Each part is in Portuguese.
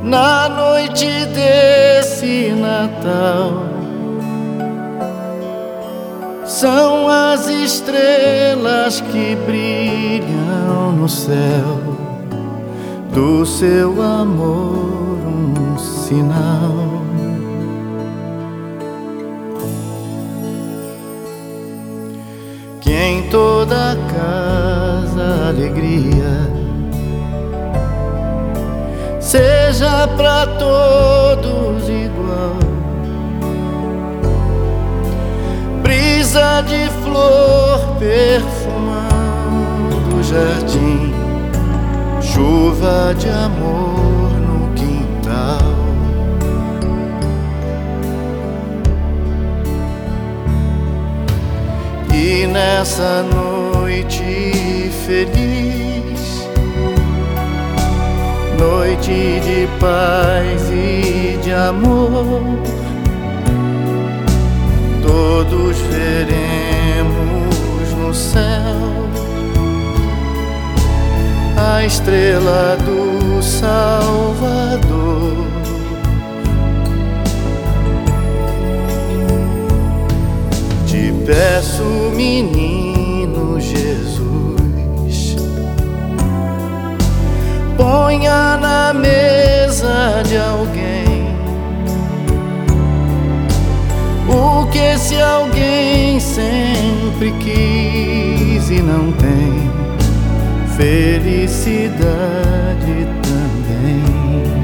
na noite desse Natal. São as estrelas que brilham no céu, do seu amor um sinal. Que em toda casa alegria seja pra todos igual. Brisa de flor perfumando o jardim, chuva de amor no quintal. E nessa noite feliz, noite de paz e de amor, todos veremos no céu a estrela do Salvador. Te peço, menino Jesus, ponha na mesa de alguém o que esse alguém sempre quis e não tem: felicidade também.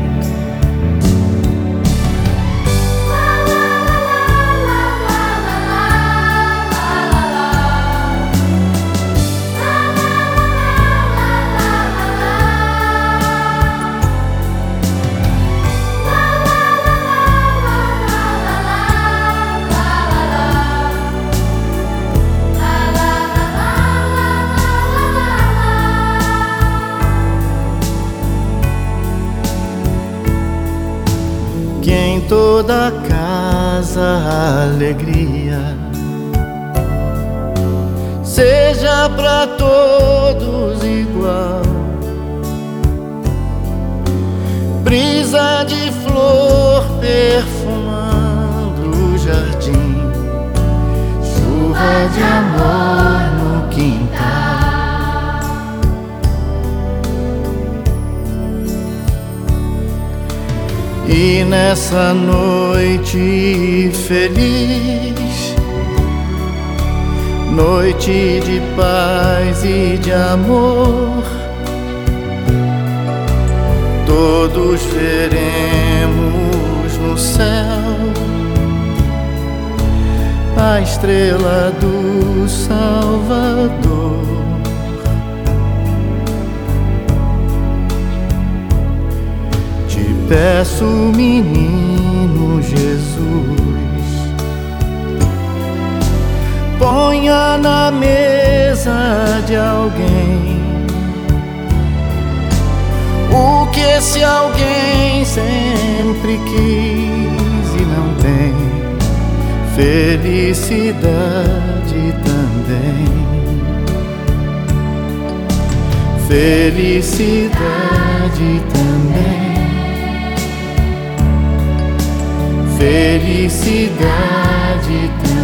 Que em toda casa alegria seja pra todos igual. Brisa de flor perfumando o jardim, chuva de amor no quintal. E nessa noite feliz, noite de paz e de amor, todos veremos no céu a estrela do Salvador. Peço, menino Jesus, ponha na mesa de alguém o que esse alguém sempre quis e não tem: felicidade também. Felicidade também. Felicidade também.